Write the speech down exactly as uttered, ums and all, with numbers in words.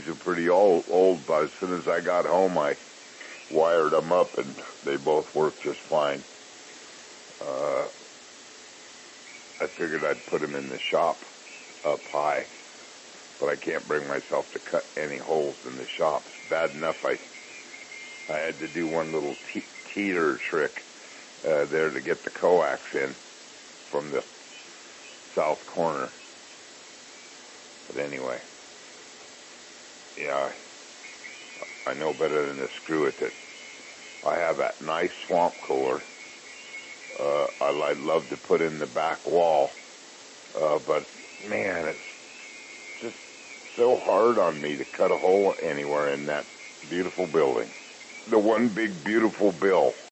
these are pretty old, old, but as soon as I got home, I wired them up, and they both work just fine. Uh, I figured I'd put them in the shop up high, but I can't bring myself to cut any holes in the shop. It's bad enough I I had to do one little te- teeter trick uh, there to get the coax in from the south corner. But anyway, yeah, I know better than to screw it. That I have that nice swamp cooler. Uh, I, I'd love to put in the back wall, uh, but man, it's just so hard on me to cut a hole anywhere in that beautiful building. The one big beautiful bill.